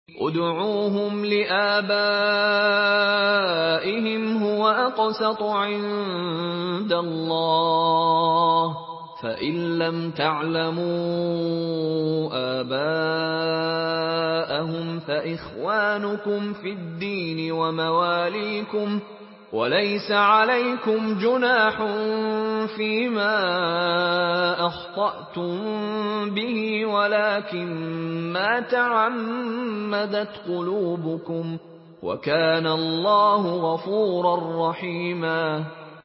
ادْعُوهُمْ لِآبَائِهِمْ هُوَ أَقْسَطُ عِندَ اللَّهِ ۚ فَإِن لَّمْ تَعْلَمُوا آبَاءَهُمْ فَإِخْوَانُكُمْ فِي الدِّينِ وَمَوَالِيكُمْ ۚ وَلَيْسَ عَلَيْكُمْ جُنَاحٌ فِيمَا أَخْطَأْتُم بِهِ وَلَٰكِن مَّا تَعَمَّدَتْ قُلُوبُكُمْ ۚ وَكَانَ اللَّهُ غَفُورًا رَّحِيمًا.